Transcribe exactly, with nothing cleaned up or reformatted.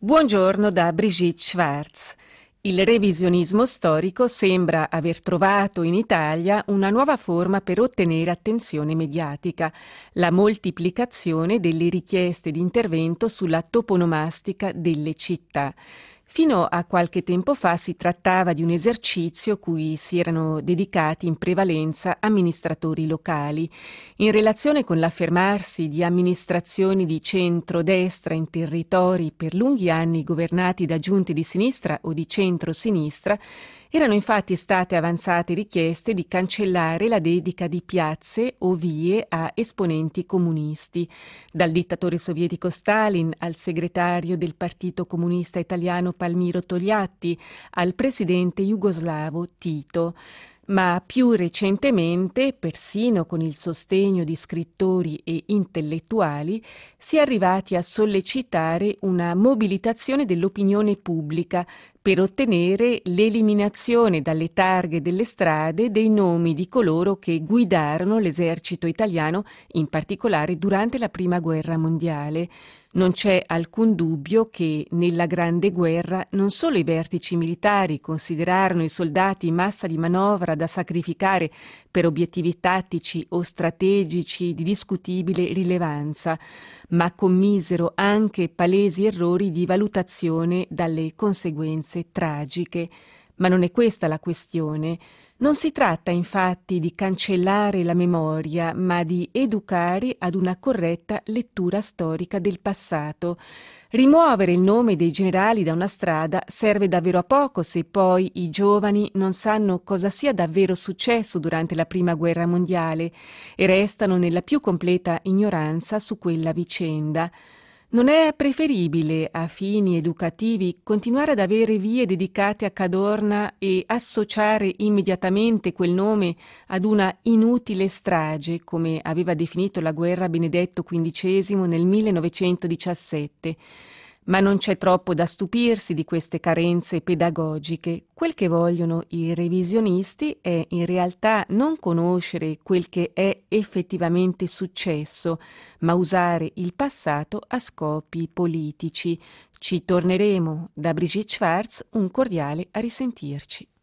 Buongiorno da Brigitte Schwartz. Il revisionismo storico sembra aver trovato in Italia una nuova forma per ottenere attenzione mediatica, la moltiplicazione delle richieste di intervento sulla toponomastica delle città. Fino a qualche tempo fa si trattava di un esercizio cui si erano dedicati in prevalenza amministratori locali. In relazione con l'affermarsi di amministrazioni di centro-destra in territori per lunghi anni governati da giunte di sinistra o di centro-sinistra, erano infatti state avanzate richieste di cancellare la dedica di piazze o vie a esponenti comunisti, dal dittatore sovietico Stalin al segretario del Partito Comunista Italiano Palmiro Togliatti, al presidente jugoslavo Tito. Ma più recentemente, persino con il sostegno di scrittori e intellettuali, si è arrivati a sollecitare una mobilitazione dell'opinione pubblica per ottenere l'eliminazione dalle targhe delle strade dei nomi di coloro che guidarono l'esercito italiano, in particolare durante la Prima Guerra Mondiale. Non c'è alcun dubbio che nella Grande Guerra non solo i vertici militari considerarono i soldati massa di manovra da sacrificare per obiettivi tattici o strategici di discutibile rilevanza, ma commisero anche palesi errori di valutazione dalle conseguenze tragiche. Ma non è questa la questione. Non si tratta infatti di cancellare la memoria, ma di educare ad una corretta lettura storica del passato. Rimuovere il nome dei generali da una strada serve davvero a poco se poi i giovani non sanno cosa sia davvero successo durante la Prima Guerra Mondiale e restano nella più completa ignoranza su quella vicenda. Non è preferibile, a fini educativi, continuare ad avere vie dedicate a Cadorna e associare immediatamente quel nome ad una inutile strage, come aveva definito la guerra Benedetto quindicesimo nel millenovecentodiciassette? Ma non c'è troppo da stupirsi di queste carenze pedagogiche. Quel che vogliono i revisionisti è in realtà non conoscere quel che è effettivamente successo, ma usare il passato a scopi politici. Ci torneremo. Da Brigitte Schwartz, un cordiale a risentirci.